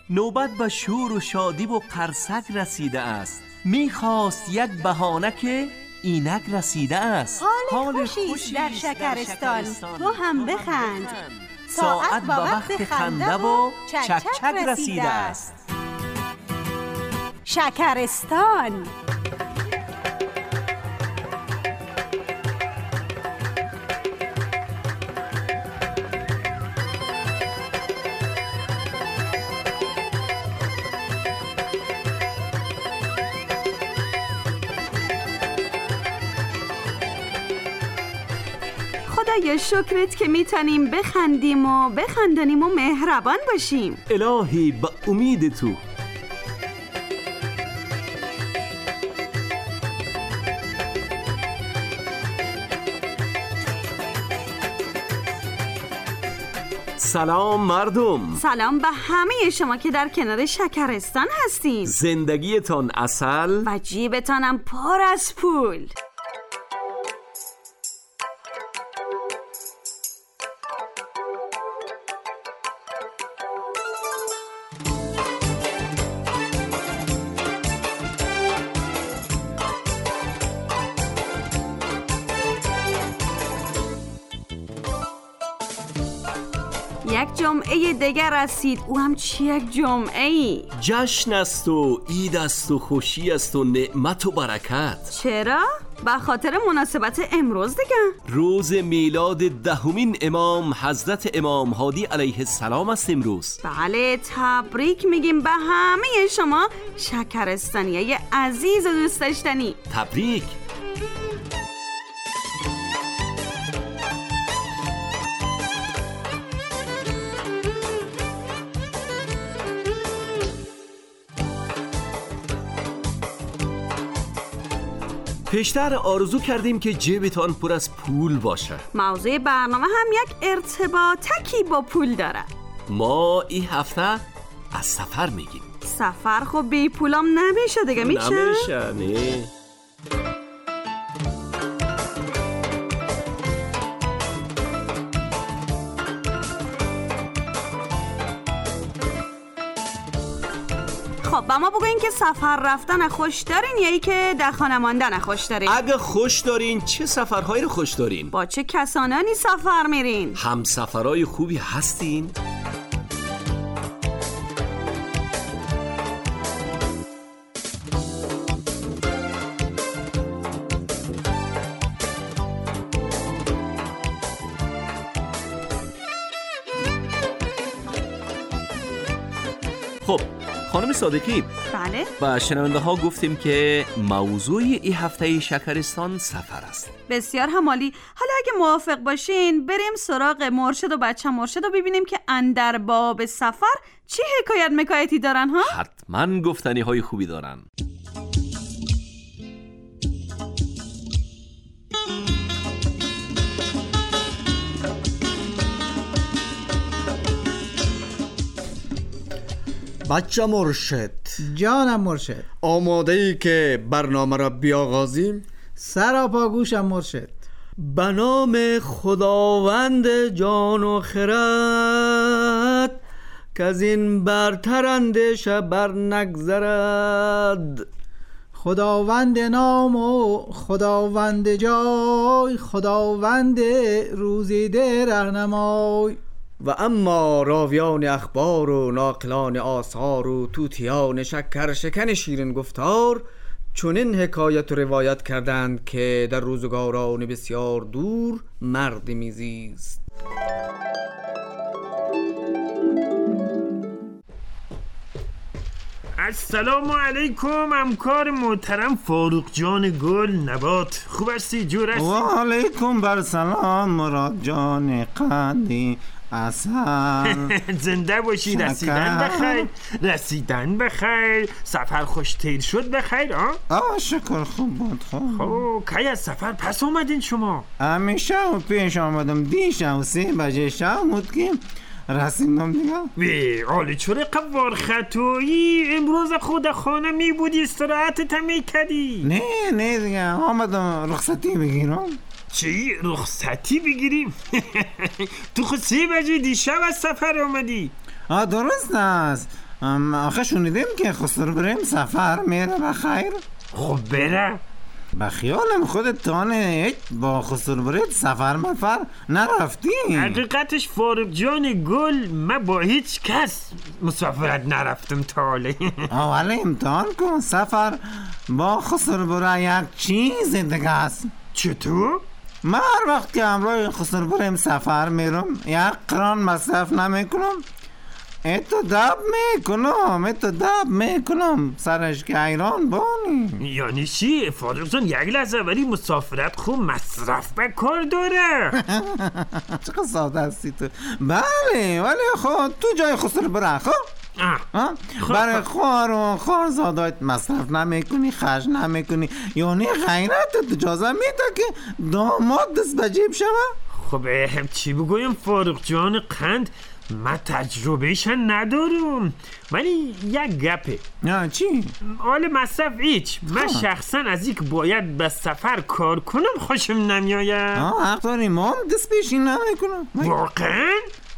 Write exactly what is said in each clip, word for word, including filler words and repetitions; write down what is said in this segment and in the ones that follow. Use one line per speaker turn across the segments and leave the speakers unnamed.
نوبت به شور و شادی و قرصک رسیده است. میخواست یک بهانه که اینک رسیده است.
حال خوشی در شکرستان، تو هم بخند. ساعت با وقت خنده و چک چک رسیده است. شکرستان.
خدای شکرت که میتونیم بخندیم و بخندانیم و مهربان باشیم.
الهی به امید تو. سلام مردم.
سلام به همه شما که در کنار شکرستان هستین.
زندگیتان عسل
و جیبتانم پر از پول. یک جمعه دیگر رسید، او هم چی یک جمعه ای؟
جشن است و عید است و خوشی است و نعمت و برکت.
چرا؟ به خاطر مناسبت امروز دیگه،
روز میلاد دهمین امام حضرت امام هادی علیه السلام است امروز.
بله، تبریک میگیم به همه شما شکرستانیای عزیز و دوست داشتنی.
تبریک. پیشتر آرزو کردیم که جیبتان پر از پول باشه.
موضوع برنامه هم یک ارتباطکی با پول داره.
ما این هفته از سفر میگیم.
سفر خب بی پولام نمیشه دیگه، میشه؟
نمیشه نه.
خب با ما بگوین که سفر رفتن خوش دارین یا ای که در خانه ماندن خوش دارین؟
اگه خوش دارین چه سفرهایی رو خوش دارین؟
با چه کسانانی سفر میرین؟
هم سفرهای خوبی هستین؟ خب خانم صادقی،
بله؟
با شنونده ها گفتیم که موضوع این هفته شکرستان سفر است.
بسیار همالی. حالا اگه موافق باشین بریم سراغ مرشد و بچه مرشد و ببینیم که اندر باب سفر چی حکایت مکایتی دارن ها؟
حتما گفتنی های خوبی دارن.
بچه مرشد،
جانم مرشد،
آماده ای که برنامه را بیاغازیم؟
سراپا گوشم مرشد.
به نام خداوند جان و خرد که از این برتر اندیشه بر نگذرد.
خداوند نام و خداوند جای، خداوند روزیده رهنمای.
و اما راویان اخبار و ناقلان آثار و توتیان شکر شکن شیرین گفتار چنین حکایت و روایت کردند که در روزگاران بسیار دور مردی میزیست.
السلام علیکم همکار محترم فاروق جان گل نبات، خوب هستی؟ جور هستی؟
و علیکم بر سلام مراد جان قندی اصل.
زنده باشی.
شکر.
رسیدن بخیر، رسیدن بخیر، سفر خوش تیر شد بخیر. آه
آه شکر خوب بود. خوب
خب کی از سفر پس آمدین شما؟
همیشه و پیش آمدم دیشب و سه بجه شب بود که رسیدم دیگه.
وی عالی چوره قوار خطایی امروز خود خانه می بودی استراحتت می کردی؟
نه نه دیگه آمدم رخصتی بگیرم.
چی؟ رخصتی بگیریم؟ تو خود سه بجه دیشب از سفر آمدی؟
آه درست است. آخه شنیدیم که خسرو بریم سفر میره بخیر.
خب بره.
به خیالم خودت تانه با خسرو برید سفر مفر نرفتی؟
حقیقتش فاروق جان گل من با هیچ کس مسافرت نرفتم تا حاله.
ولی امتحان کن، سفر با خسرو برای یک چیز دیگه است.
چطور؟
من هر وقت که همراه خسرو بریم سفر میرم یک قران مصرف نمیکنم، ایتو دب میکنم ایتو دب میکنم سرش که ایران بانی.
یعنی چی؟ فاروق جان یک لحظه ولی مسافرت خوب مصرف به کار داره.
چقدر ساده هستی تو. بله ولی خب تو جای خسرو بره خب برای خوار و خوارزادایت مصرف نمیکنی، خرج نمیکنی، یعنی غیرتت اجازه میده که داماد دست به جیب شوه.
خب چی بگویم فاروق جان قند، من تجربهش ندارم ولی یک گپه.
نه چی؟
حال مصرف هیچ. من شخصا از اینکه باید به سفر کار کنم خوشم نمیاید.
آه حق داری، ما هم دست پیشین نمیکنم.
واقعا؟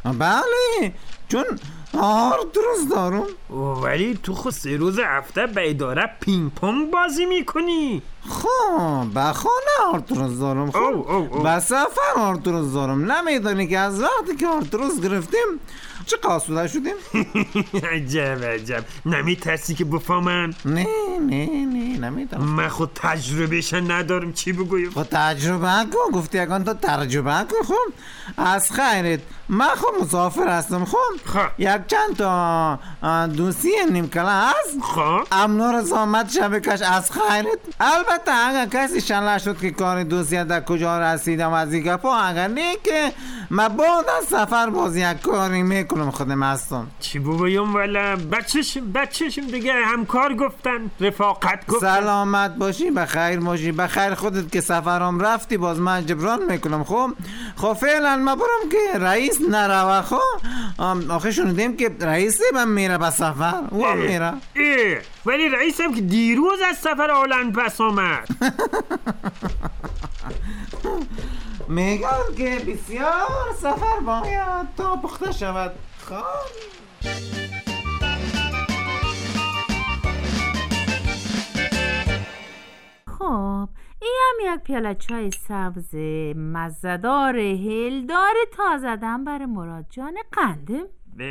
بله چون آرتروز دارم.
ولی تو خود سه روز هفته به اداره پینگ پونگ بازی میکنی.
خب به خانه آرتروز دارم. خب به سفر آرتروز دارم. نمیدانی که از وقتی که آرتروز گرفتیم چه قاسوده شدیم؟
عجب عجب. نمیترسی که بفهمم؟
نه نه نه نمیترسم.
من خود تجربهش ندارم چی بگویم.
خود تجربه کن. گفتی اگان تو تجربه کن. خب از خیرت من خب مسافر هستم. خب یک چند تا دوستی نیم کلا هست.
خب
امنا رزامت شبه کش از خیرت. البته اگر کسی شنله شد که کار دوستی در کجا رسیدم از این گپا، اگر نه که من بعد از سفر باز یک کاری میکنم خودم هستم.
چی بگویم والا بچهشم بچهشم دیگه همکار گفتن، رفاقت گفتن.
سلامت باشی، بخیر باشی، بخیر خودت که سفرام رفتی باز من جبران میکنم. خب خب فعلا ما برم که رئیس نروه. خب آخه شنیدیم که رئیسی من میره به سفر و میره.
ای ولی رئیسم که دیروز از سفر هلند پس آمد.
میگن که بسیار سفر باید تا پخته شود. خب
خب این هم یک پیاله چای سبز مزه‌دار هلدار تازه دم برای مراد جان قندم.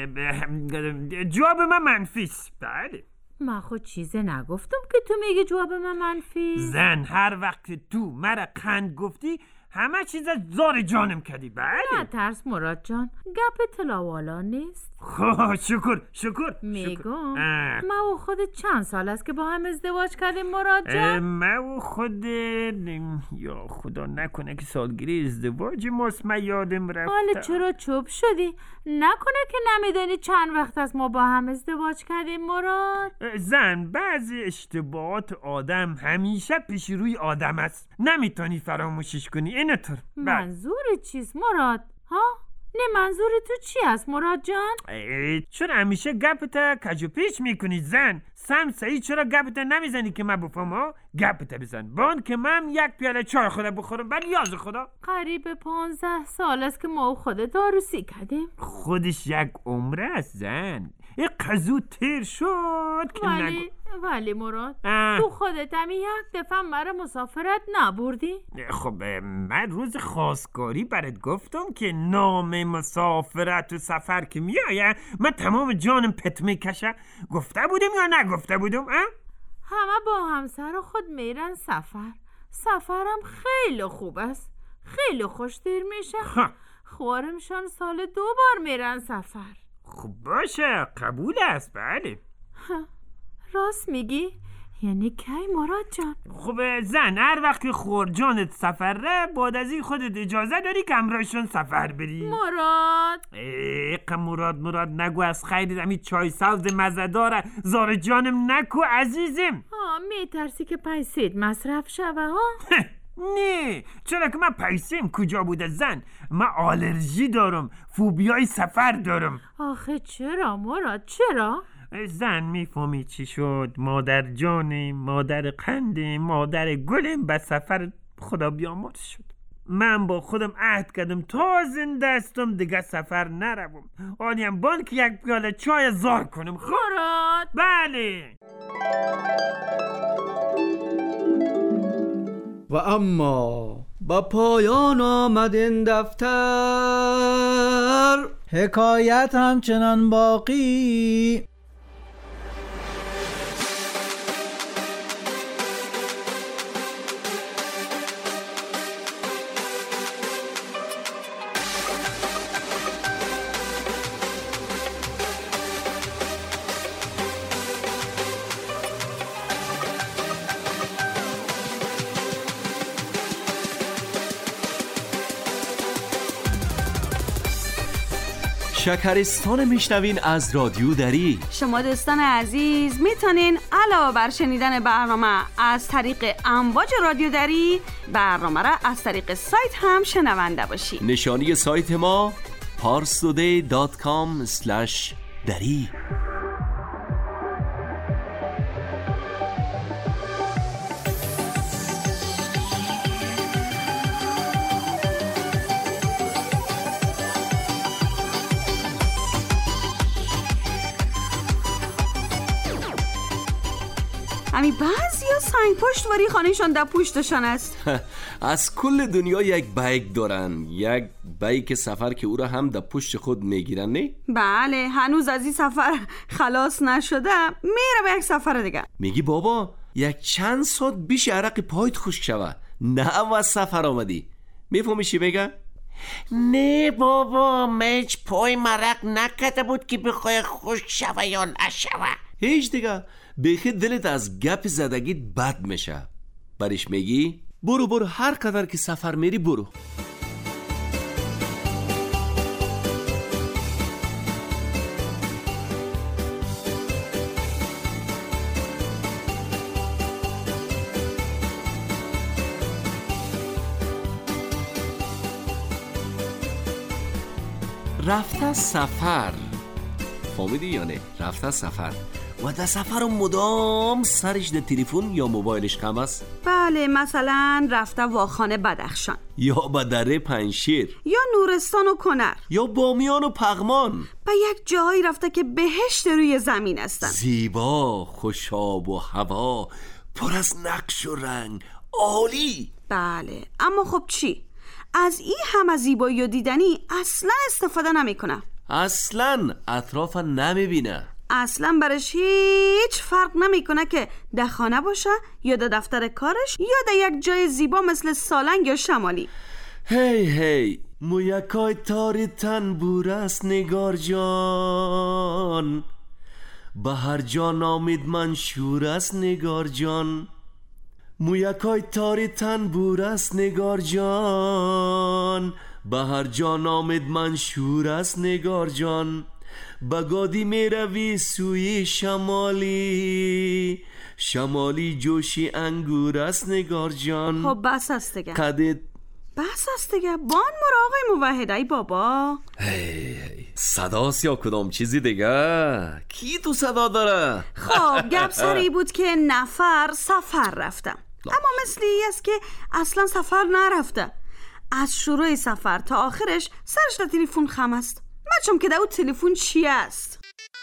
جواب من منفیست. بله
من خود چیزی نگفتم که تو میگی جواب من منفیست.
زن هر وقت تو مرا قند گفتی همه چیز از زار جانم کردی. بله
نه ترس مراد جان، گپ تلاوالا نیست.
خب شکر شکر
میگم ما و خودت چند سال است که با هم ازدواج کردیم مراد جان؟
ما و خودت یا خدا نکنه که سالگیری ازدواج ماست من یادم رفته.
حالا چرا چوب شدی؟ نکنه که نمیدانی چند وقت است ما با هم ازدواج کردیم مراد؟
زن بعضی اشتباهات آدم همیشه پیش روی آدم است، نمیتونی فراموشش کنی. اینطور
منظور چیست مراد؟ ها؟ نه منظور تو چی است مراد جان؟
چرا همیشه گپتا کج و پیش میکنی زن؟ سم سعی چرا گپتا نمیزنی که من بفهم؟ ها گپتا بزن بان که من یک پیاله چای خدا بخورم. بل یاز خدا
قریب پانزده سال است که ما خودت عروسی کردیم.
خودش یک عمره است زن. این قضو تیر شد که
ولی
نگو.
ولی مراد
اه.
تو خودت همی یک دفعه مرا مسافرت نبردی؟
خب من روز خواستگاری برات گفتم که نام مسافرت و سفر که میایه من تمام جانم پت میکشه. گفته بودم یا نگفته بودم؟ اه؟
همه با همسر خود میرن سفر. سفرم خیلی خوب است، خیلی خوش دیر میشه. خوارمشان سال دو بار میرن سفر.
خب باشه قبول است. بله
راست میگی؟ یعنی کی مراد جان؟
خب زن هر وقت که خور جانت سفر ره بعد از این خودت اجازه داری که همراهشون سفر بری.
مراد
ایقا مراد مراد نگو از خیلی دمی چای سبز مزه داره زار جانم نکو عزیزم.
ها میترسی که پیسید مصرف شوه ها؟
نه چرا که من پیسیم کجا بوده زن؟ من آلرژی دارم، فوبیای سفر دارم.
آخه چرا مراد چرا؟
زن میفهمی چی شد؟ مادر جانم، مادر قندم، مادر گلم به سفر خدا بیامرز شد. من با خودم عهد کردم تا زنده استم دیگه سفر نروم. آنیم بان که یک پیاله چای زار کنم.
مراد؟
بله.
و اما با پایان آمد این دفتر،
حکایت همچنان باقی.
شکرستان میشنوین از رادیو دری.
شما دوستان عزیز میتونین علاوه بر شنیدن برنامه از طریق امواج رادیو دری، برنامه را از طریق سایت هم شنونده باشید.
نشانی سایت ما پارستودی دات کام اسلش دری.
امی بعضی ها سنگ پشت واری خانهشان در پشتشان است.
از کل دنیا یک بیک دارن، یک بیک سفر که او را هم در پشت خود میگیرن. نه؟
بله، هنوز از این سفر خلاص نشده، میره به یک سفر دیگه.
میگی بابا یک چند ساعت بیش عرق پایت خشک شوه، نه از سفر آمدی. میفهمی چی بگم؟
نه بابا، مچ پای مرق نکته بود که بخواه خشک شوه یا نشوه.
هیچ دیگه، بخی دلت از گپ زدگیت بد میشه. برش میگی برو برو، هر قدر که سفر میری برو. رفته سفر، فهمیدی یا نه؟ رفته سفر و در سفر مدام سرش در تلفن یا موبایلش خم است.
بله، مثلا رفته واخانه بدخشان،
یا به دره پنشیر،
یا نورستان و کنر،
یا بامیان و پغمان.
به یک جایی رفته که بهشت روی زمین هستن،
زیبا، خوشاب و هوا، پر از نقش و رنگ، عالی.
بله، اما خب چی؟ از این همه زیبایی و دیدنی اصلا استفاده نمیکنه.
اصلا اطراف نمیبینه.
اصلا برش هیچ فرق نمیکنه که در خانه باشه یا در دفتر کارش یا در یک جای زیبا مثل سالنگ یا شمالی.
هی هی مویکای تاری تن بور است نگار جان، به هر جان آمید من شور است نگار جان. مویکای تاری تن بور است نگار جان، به هر جان آمد من شور است نگار جان. بگادی می روی سوی شمالی، شمالی جوشی انگور است نگار جان.
خب بس است دیگه،
قدت
بس است دیگه. بان مرا آقای موحدی بابا.
هی هی صداست یا کدام چیزی دیگه؟ کی تو صدا داره؟
خب گپ سری بود که نفر سفر رفتم، اما مثل ای است که اصلا سفر نرفته. از شروع سفر تا آخرش سرش در تلفن خم است. مچم که در اون تلفن چی است؟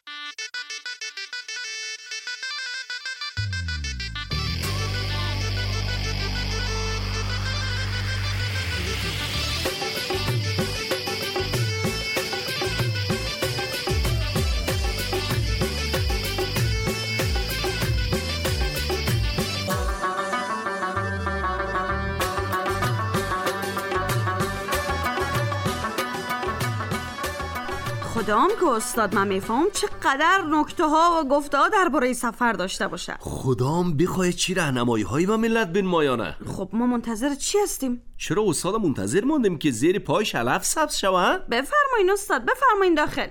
خدام که استاد من میفهم چقدر نکته ها و گفته ها درباره سفر داشته باشه.
خدام بخواه چی راهنمایی هایی و ملت بین مایانه.
خب ما منتظر چی هستیم؟
چرا استاد منتظر موندیم که زیر پایش علف سبز شوه؟
بفرمایین استاد، بفرمایین داخل.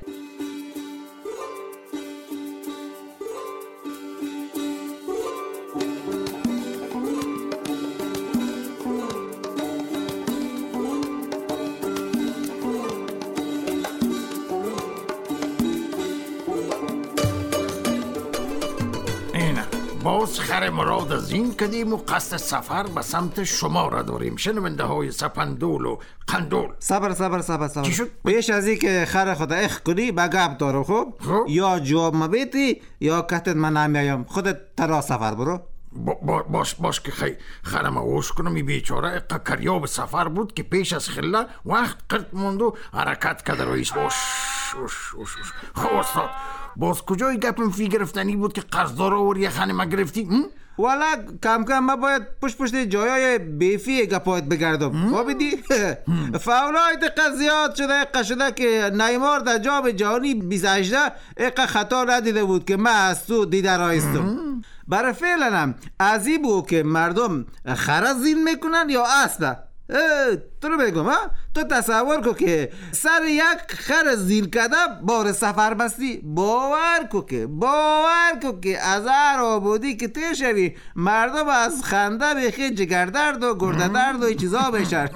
باز خر مراد از این کدیم و قصد سفر به سمت شما را داریم شنونده های سپندول و قندول.
صبر صبر صبر صبر
چی شد؟
پیش از این که خر خود اخ کنی به گپ دارو. خب یا جواب مبیتی یا کتت من نمیایم، خودت ترا سفر برو.
با با باش باش که خی خرم اوش کنم. این بیچاره اقا کریاب سفر بود که پیش از خلا وقت قرد موند و حرکت کده رویش. اوش اوش اوش اوش. خب استاد باز کجای گپم فی گرفتنی بود که قرضدار آوری یه خانه ما گرفتی؟
والا کم کم ما باید پشت پشت جایای بیفی گپایت بگردم. خوابیدی؟ فاولایت قضیات شده اقا شده که نیمار در جام جهانی بیست و هشت اقا خطا ندیده بود که من از تو دیده رایستم. برای فعلا هم عذیب بود که مردم خر زین میکنن یا اسب. تو رو بگم ها، تو تصور کو که سر یک خر زین کده بار سفر بستی. باور کو که باور کو که از هر آبودی که تی شوی مردم از خنده بخی جگردرد و گرده درد و ای چیزا بشن.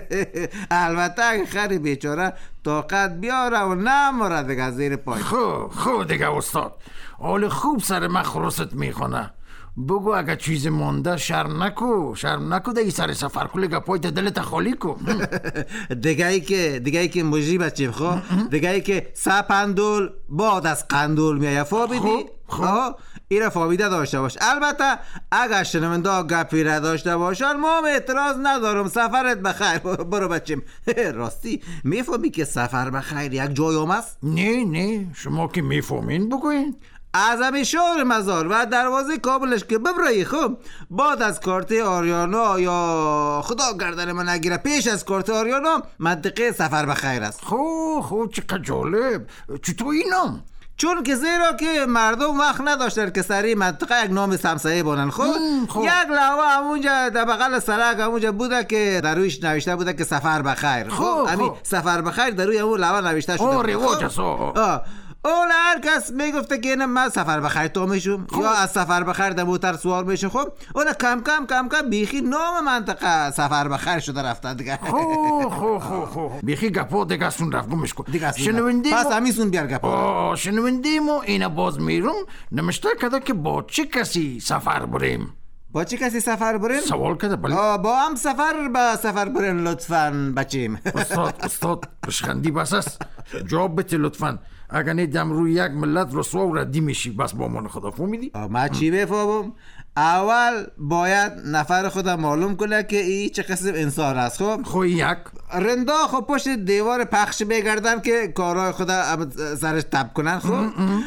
البته اگه خر بیچاره طاقت بیاره و نمورد دیگه از زیر پای.
خب خب دیگه استاد حال خوب سر مخروست میخونه. بگو اگه چیز مونده شرم نکو شرم نکو دیگه سر سفر کلی گپایت دلت خالی کو.
دیگه ای که دیگه ای که مجری بچیم. خب دیگه ای که سپندول بعد از قندول میایه. فابیدی؟ خب ایره فابیده داشته باش. البته اگر شنونده ها گپی را داشته باشن ما هم اعتراض ندارم. سفرت بخیر. برو بچیم. راستی میفهمی که سفر بخیر یک جایام است؟
نه نه شما که میفهمین بگوین.
اعظم شهر مزار و دروازه کابلش که ببرایی. خب بعد از کارت آریانا یا خدا گردن من نگیره پیش از کارت آریانا منطقه سفر بخیر است.
خب خب چقدر جالب. چطور اینم؟
چون که زیرا که مردم وقت نداشتن که سری منطقه یک نام سمسایه بانن. خب یک لوحه همونجا در بغل سرک همونجا بوده که در رویش نوشته بوده که سفر بخیر. خب همین سفر بخیر در روی همون لوحه نوشته شده.
آه رواج است.
اول هر کس میگفته که اینم من سفر بخیر تو میشم یا از سفر بخیر در موتر سوار میشم. خب اون کم کم کم کم بیخی نام منطقه سفر بخیر شده رفته دیگه.
خو خو خو خو بیخی گپا دیگه سون رفت گمش کن.
شنوندی پس همیسون بیار گپا.
شنوندی مو اینا باز میرم نمشته کده که با چه کسی سفر بریم.
با چه کسی سفر بریم؟
سوال کده بله.
با هم سفر با سفر بریم لطفاً بچیم.
استاد استاد بشخندی بس است. جواب بده لطفاً. اگر نیدم روی یک ملت رسوا و ردی میشی بس با من خدا فهمیدی؟
ما چی بفهمم؟ اول باید نفر خودم معلوم کنه که این چه قسم انسان است. خب
خب یک
رندا خب پشت دیوار پخش بگردن که کارهای خدا سرش تب کنن. خب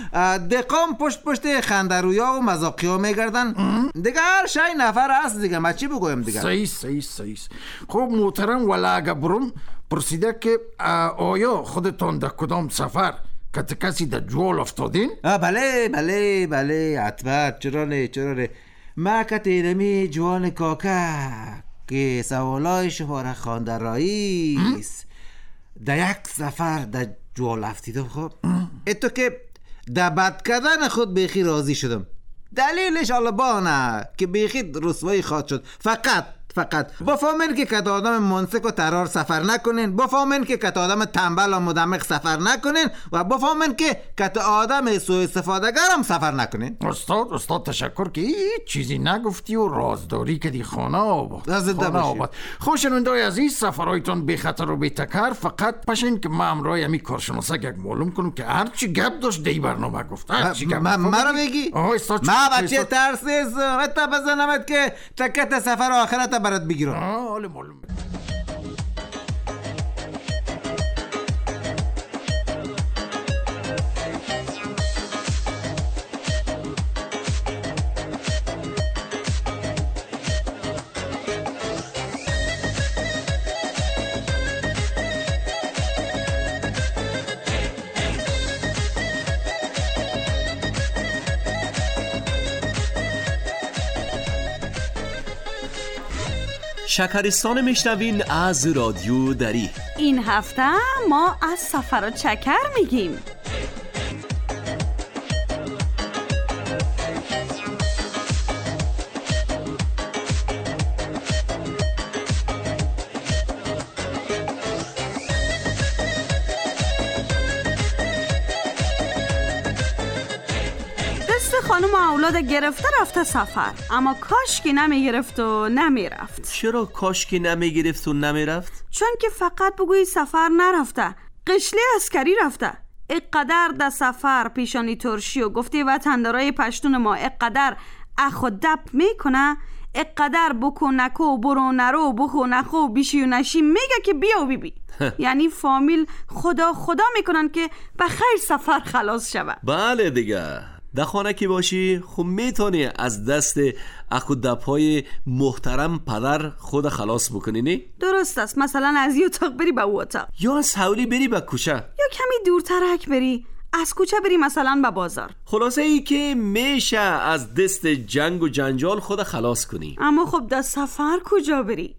دقام پشت پشت خندرویا و مزاقیا میگردن دیگه. هر شای نفر هست دیگه. ما چی بگویم دیگه؟
صحیح صحیح صحیح. خب محترم ولی اگه برم پرسیده که آیا خودتان در کدام سفر کت کسی در جوال افتادین؟
بله بله بله حتما. چرا نه چرا نه. ما کت اینمی جوان کاکا که سوالای شما را خوانده رئیس در یک سفر در جوال افتیدم. خب اتو که در بد کردن خود بیخی راضی شدم. دلیلش آلبانه که بیخی رسوایی خواد شد. فقط فقط بفهمین که کت آدم منسک و ترار سفر نکنین. بفهمین که کت آدم تنبل و مدمق سفر نکنین و بفهمین که کت آدم سوء استفاده گرم سفر نکنین.
استاد استاد تشکر که هیچ چیزی نگفتی و رازداری که دی خانه آباد خانه آباد. خوشنوندای عزیز سفرهایتان بی خطر و بی تکر. فقط پشین که ما امرای همی کارشناسک یک معلوم کنم که هرچی گپ داشت دی برنامه گفت. هرچی گپ
مرا بگی ما بچه ترسیز حتی بزنمت که تکت سفر آخرت برات بگیرم.
آه حالا معلوم.
شکرستان میشنوین از رادیو دری.
این هفته ما از سفر و چکر میگیم. خانم اولاد گرفته رفته سفر، اما کاشکی نمی گرفت و نمی رفت.
چرا کاشکی نمی گرفت و نمی رفت؟
چون که فقط بگوی سفر نرفته، قشلی عسکری رفته. اقدر در سفر پیشانی ترشی و گفتی وطندارای پشتون ما اقدر اخ و دب میکنه، اقدر بکو نکو برو نرو بخو نخو بیشی و نشی میگه که بیا و بی بی. یعنی فامیل خدا خدا میکنن که به خیر سفر خلاص شود.
بله دیگه، در خانه که باشی خب میتونی از دست اخ و دبهای محترم پدر خود خلاص بکنی نی؟
درست است. مثلا از یه اتاق بری به او اتاق،
یا از حولی بری به کوچه،
یا کمی دورترک بری از کوچه بری مثلا به بازار.
خلاصه ای که میشه از دست جنگ و جنجال خود خلاص کنی.
اما خب در سفر کجا بری؟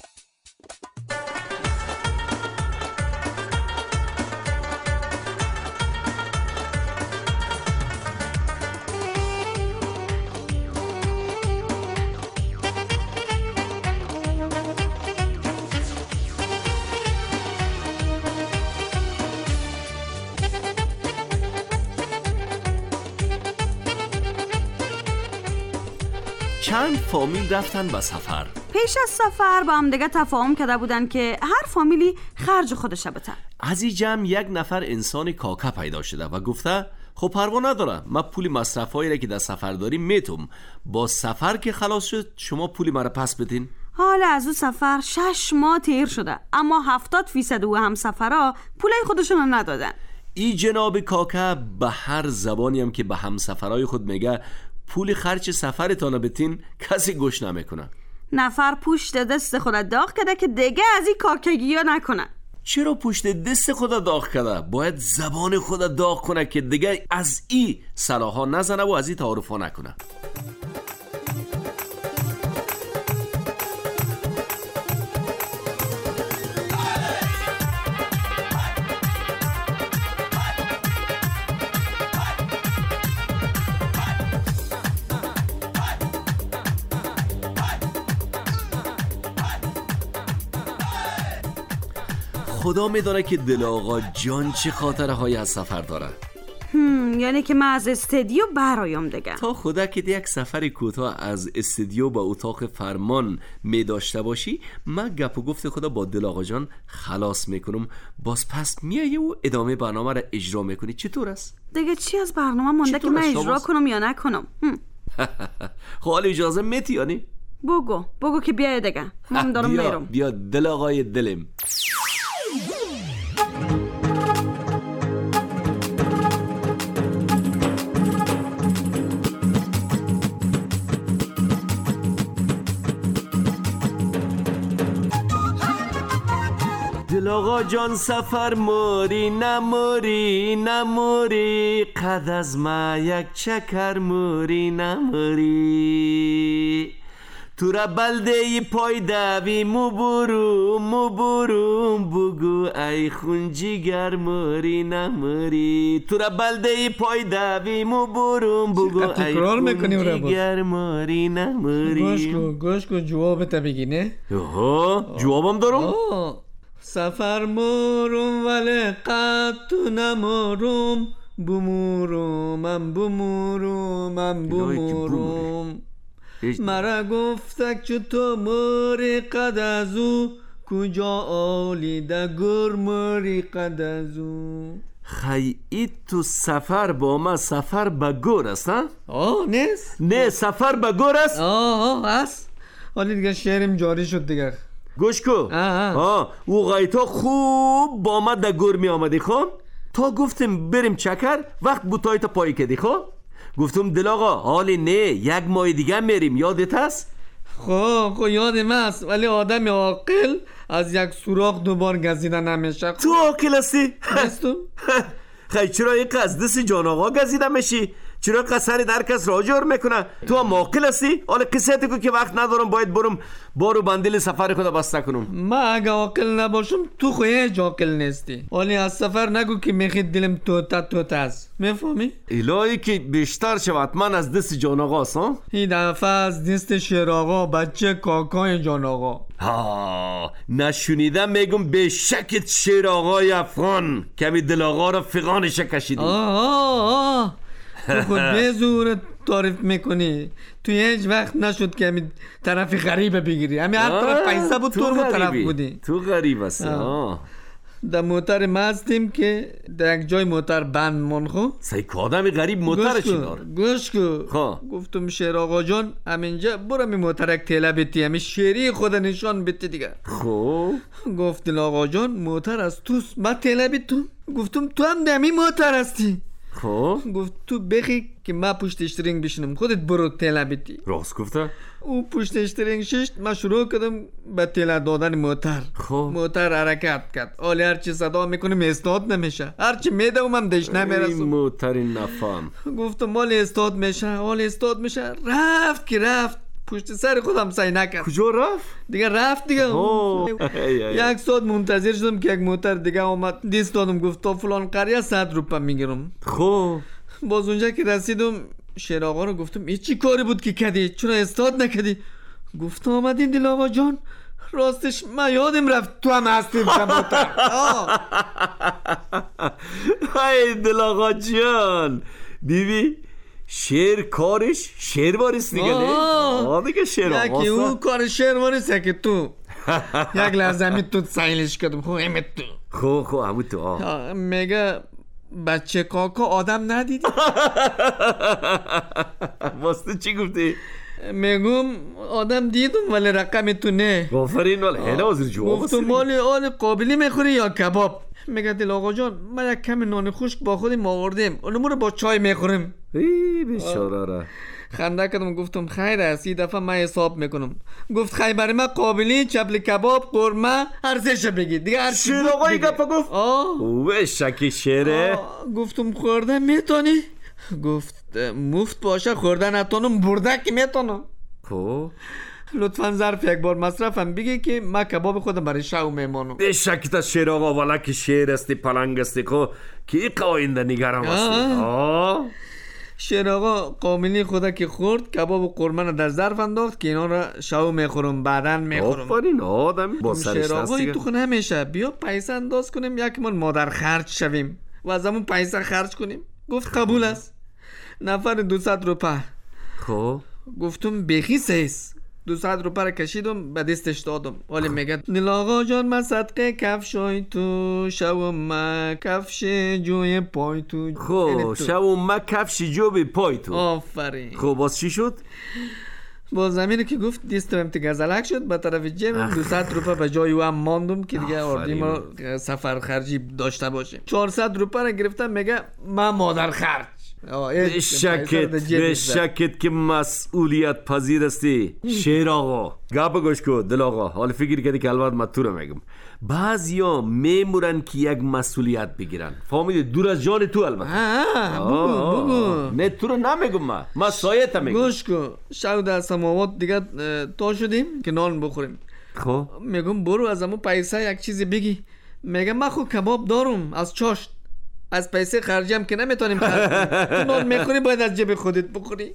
چند فامیل رفتن به سفر.
پیش از سفر با هم دیگه تفاهم کرده بودن که هر فامیلی خرج خودش بده.
از این جمع یک نفر انسان کاکا پیدا شده و گفته خب پروا نداره، من پول مصرفایی را که در سفر داریم میتم، با سفر که خلاص شد شما پولی مرا پس بدین.
حالا از اون سفر شش ماه تیر شده، اما هفتاد فیصد او هم سفرها پولای خودشون ندادن.
این جناب کاکا به هر زبانی هم که به هم سفرهای خود میگه پول خرج سفرتان بتین کسی گوش نمیکنه.
نفر پشت دست خود داغ کرده که دیگه از این کاکگی ها نکنه.
چرا پشت دست خود داغ کرده؟ باید زبان خود داغ کنه که دیگه از این صلاحا نزنه و از این تعارفا نکنه. خدا میدونه که دل آقا جان چه خاطره های از سفر داره.
هم یعنی که من از استودیو برایم دیگه.
تا خدا که یک سفر کوتاه از استودیو با اتاق فرمان می داشته باشی، من گپ و گفت خدا با دل آقا جان خلاص میکنم، باز پس میایی و ادامه برنامه را اجرا میکنی. چطور است؟
دیگه چی از برنامه مونده که من اجرا کنم یا نکنم؟
خب حال اجازه میتی یعنی؟
بگو بگو که بیای دیگه، من دارم
بیا
میرم.
بیا دل آقای دلم. دل آقا جان سفر موری نموری نموری، قد از ما یک چکر موری نموری، تو را بلده پای دوی مو برو مو برو، بگو ای خون جگر موری نموری، تو را بلده پای دوی مو برو بگو ای خون جگر موری نموری.
گوش کو گوش کو جوابت بگی نه؟
آها جوابم دارم.
سفر مورم ولی قد تو نمورم، بمورم من بمورم من بمورم، مرا گفتک چو تو موری قد از او، کجا آلیده گر موری قد از او.
خیلی تو سفر با ما سفر به گور است ها؟
آه نیست؟
نه سفر به گور است؟
آه آه است. حالی دیگه شعرم جاری شد دیگه.
گوش کو. آه او غیتا خوب با ما در گور می آمدی خب؟ تا گفتم بریم چکر وقت بوتای تا پایی کدی خب؟ گفتم دل آقا حالی نه یک ماه دیگه میریم، یادت هست؟
خب خب یادم هست، ولی آدم عاقل از یک سوراخ دوبار گزیده نمیشه.
تو عاقل هستی؟
هستم.
خیلی چرا یک از دست جان آقا گزیده میشی؟ چرا قصر در کس راجور میکنه؟ تو هم عاقل هستی؟ حالا قصه کو که وقت ندارم باید برم بارو بندیل سفر خدا بسته کنم.
من اگه عاقل نباشم تو خو هیچ عاقل نیستی، ولی از سفر نگو که میخواد دلم توتا توتا است، میفهمی؟
الهی که بیشتر شود من از دست جان آقا است ها؟
این دفعه از دست شیر آقا بچه کاکای جان آقا.
ها نشونیدم میگم به شکت شیر آقای افغان کمی دل آقا را فغانش کشیدی.
آه آه آه تو خود به زور تعریف میکنی. تو هیچ وقت نشد که همین طرف غریبه بگیری. همین هر طرف پیسه بود تو رو طرف بودی.
تو غریب هستی.
در موتر ما هستیم که در یک جای موتر بند من خو
سی که آدمی غریب موتر چی دار؟
گوش کو. گفتم شیر آقا جان همینجا برو می موتر یک تیله بیتی، همین شیری خود نشان بیتی دیگه.
خب
گفت دل آقا جان موتر از توست، من تیله بیتم. گفتم تو هم دمی موتر هستی.
خب
گفت تو بخی که ما پشت اشترینگ بشنم، خودت برو تیله بیتی.
راست گفته؟
او پشت اشترینگ ششت، ما شروع کردم به تیله دادن موتر.
خب
موتر حرکت کرد. حالی هرچی صدا میکنم استاد نمیشه، هرچی میدوم هم دش نمیرسم.
این موتر نفهم.
گفتم مال استاد میشه، حال استاد میشه. رفت که رفت پشت سر خودم سعی نکرد.
کجا رفت؟
دیگه رفت دیگه. یک ساعت منتظر شدم که یک موتر دیگه آمد. دیست دادم گفت تا فلان قریه صد روپه میگیرم.
خب
باز اونجا که رسیدم شیر آقا رو گفتم این چی کاری بود که کردی؟ چرا استاد نکردی؟ گفت آمدین دل آقا جان، راستش من یادم رفت تو هم هستیم موتر.
ای دل آقا جان، دیدی شیر کارش شیر واریست دیگه. نه آه دیگه شیر آقا
یکی او کار شیر واریست که تو یک لحظه می تو سایلش کردم. خب همه تو
خب خب همه تو آه
میگه بچه کاکا آدم ندیدی؟
واسه چی گفتی؟
میگم آدم دیدم ولی رقم تو نه.
آفرین ولی هنه وزیر جواب.
گفتم مال آل قابلی میخوری یا کباب؟ میگه دل آقا جان من یک کمی نان خشک با خودم آوردیم، اونمو رو با چای میخوریم.
ای بیچاره را.
خنده کردم گفتم خیر است، این دفعه من حساب میکنم. گفت خیر برای من قابلی، چپل کباب، قرمه هر سه بگید دیگه. هر
شیر آقای گپا گفت
آه
اوه شکی شیره.
گفتم خوردن میتونی؟ گفت مفت باشه خوردن نتونم، برده که میتونم.
خب
لطفا ظرف یک بار مصرفم بگی که من کباب خودم برای شو میمانم.
به شکی تا شیر آقا والا که شیر استی پلنگ استی خب که ای قاینده نگرم استی.
شیر آقا قاملی خدا که خورد کباب و قرمه در ظرف انداخت که اینا را شو میخورم بعدن میخورم.
آفرین آدم با سرش
شیر آقا این تو خونه همیشه بیا پیسه انداز کنیم یک من مادر خرج شویم و از همون پیسه خرج کنیم. گفت قبول است. نفر دویست روپه.
خب
گفتم بخی سیس. دویست روپه را کشیدم به دستش دادم. ولی میگه دل آقا جان من صدقه کفشای تو، شو ما کفش جوی پای تو.
خب شو ما کفش جوی پای تو.
آفرین.
خب باز چی شد؟
باز زمینه که گفت دیستم امتی گزلک شد به طرف جیبم دویست روپه به جای او هم ماندم که دیگه آردیم ما سفر خرجی داشته باشیم. چهارصد روپه را گرفتم میگه من مادر خرج.
به شکت به شکت که مسئولیت پذیر استی شیر آقا. گپ گوش کو دل آقا، حال فکر کردی که البته من تو رو میگم بعضیا میمورن که یک مسئولیت بگیرن، فهمیدی؟ دور از جان تو البته.
بگو بگو.
نه تو رو نمیگم من من سایت میگم.
گوش کو شو در سماوات دیگه تا شدیم که نان بخوریم.
خب
میگم برو از همون پیسه یک چیزی بگی. میگم من خود کباب دارم از چاشت، از پیسه خرجم که نمیتونیم خرج کنیم. تو نان میخوری باید از جیب خودت بخوری.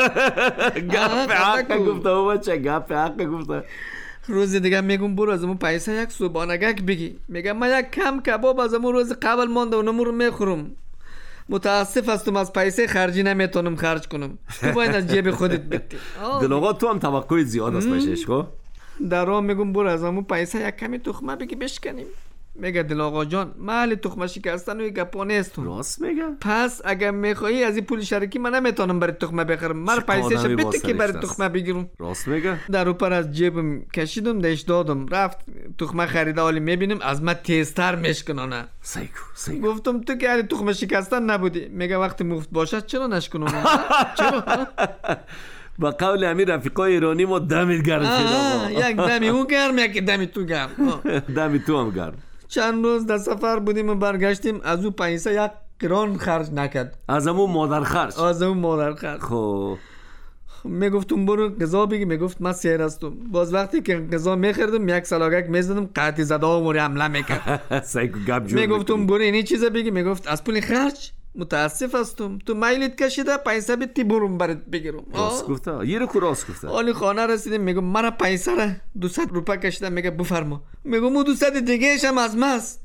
گپ حق گفته و بچه گپ حق گفته.
روز دیگه میگم برو از اون پیسه یک صبحانگک بگی. میگم من یک کم کباب از اون روز قبل مانده اونمو رو میخورم. متاسف هستم از پیسه خرجی نمیتونم خرج کنم. تو باید از جیب خودت بدی.
دل آقا تو هم توقع زیاد است باشش. خب
در راه میگم برو از اون پیسه یک کمی تخمه بگی بشکنیم. میگه دل آقا جان محل تخمه شکستن و گپانه است.
راست میگم.
پس اگر میخوایی از این پول شرکی من نمیتونم برای تخمه بخرم. من پیسه‌ش بده که برای تخمه بگیرم.
راست میگه.
در اوپر از جیبم کشیدم دش دادم. رفت تخمه خریده حالی میبینم از من تیزتر میشکنانه.
سیکو سیکو.
گفتم تو که علی تخمه شکستن نبودی. میگه وقتی مفت باشد چرا نشکنم؟ چرا؟
با قول امیر رفیقای ایرانی ما دمت گرم شد.
یک دمی او گرم یک دمی تو گرم.
دمی تو هم گرم.
چند روز در سفر بودیم و برگشتیم از او پیسه یک قران خرج نکرد.
از همون مادر خرج.
از همون مادر خرج.
خب
میگفتم برو غذا بگی، میگفت من سیر هستم. باز وقتی که غذا میخردم یک سلاگک میزدم قطع زده و موری حمله میکرد.
سایکو گپ جور.
میگفتم برو اینی چیزا بگی، میگفت از پول خرج متاسف هستم تو مایلت کشیده پیسه بیتی برم برات بگیرم.
راست گفته. یه رو کو راست گفته.
حالی خانه رسیدیم میگم من پیسه را دویست روپه کشیدم. میگه بفرما. میگم او دویست دیگه هم از ماست.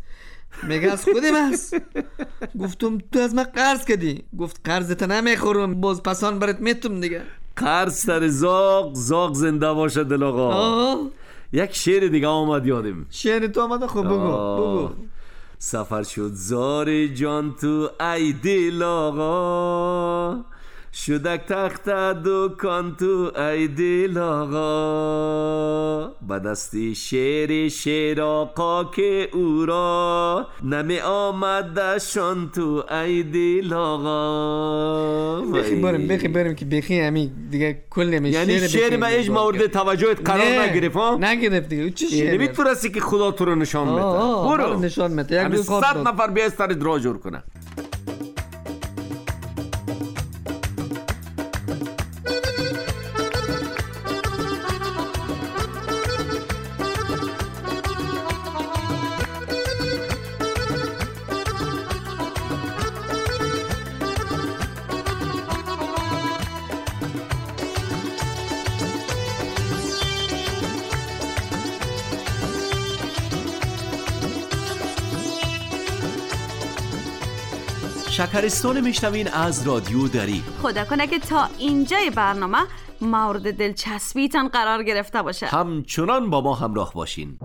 میگه از خودم هست. گفتم تو از من قرض کردی. گفت قرضت نمیخورم، باز پسان برات میتم دیگه.
قرض سر زاغ، زاغ زنده باشه دل آقا.
آه.
یک شعر دیگه آمد یادم.
شعر تو آمده؟ خب بگو بگو.
سفر شد زار جان تو ای دل آقا، شدک تخت دکان تو ای دل آقا، بدستی شعر شعر آقا که او را نمی آمد شان تو ای دل آقا.
بخی بریم بخی بریم که بخی همین دیگه کل همین شعر.
یعنی شعر ما ایش مورد توجهت قرار نگرفت ها؟
نگرفت دیگه. چه شعر؟
یعنی میتونستی که خدا تو رو نشان بده.
برو نشان بده. یک روز خواب
صد نفر بیاست سر درا جور کنه. شکرستان میشنوین از رادیو دری.
خدا کنه که تا اینجای برنامه مورد دلچسبیتان قرار گرفته باشه.
همچنان با ما همراه باشین.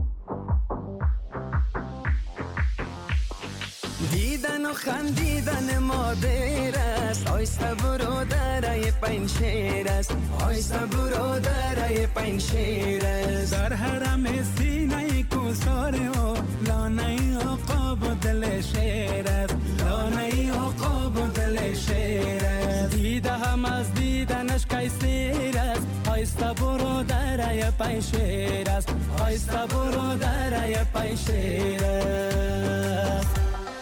دیدن و خندیدن مادر است، آیسته برادرای پنشیر است، آیسته برادرای پنشیر است. در حرم سینه کوسار و لانه آقا و دل شیر است، لانه آقا و دل شیر است. دیده هم از دیدنش کیسیر است، آیسته برادرای پنشیر است، آیسته برادرای پنشیر است.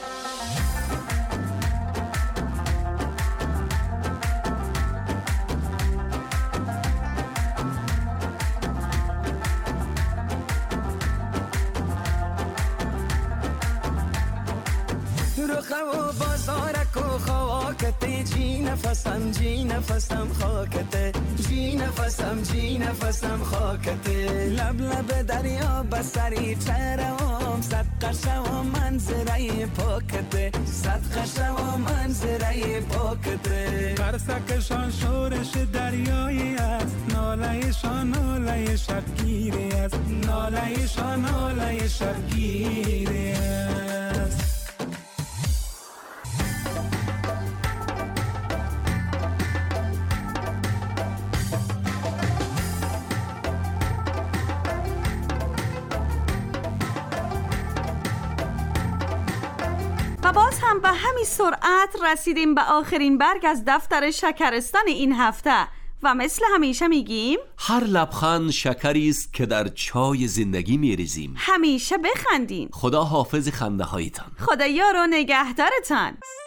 خو بازارک و خواکت، جی نفسم جی نفسم خاکت، جی نفسم جی نفسم خاکت. لب لب دریا بسری چرم، صد قشه و منظره پاکت، صد قشه و منظره پاکت. قرصکشان شورش دریایی است، نالهشان ناله شبگیری است، نالهشان ناله شبگیری است.
و باز هم به همین سرعت رسیدیم به آخرین برگ از دفتر شکرستان این هفته و مثل همیشه میگیم
هر لبخند شکری است که در چای زندگی میریزیم.
همیشه بخندین.
خدا حافظ خنده هایتان.
خدا یار و نگهدارتان.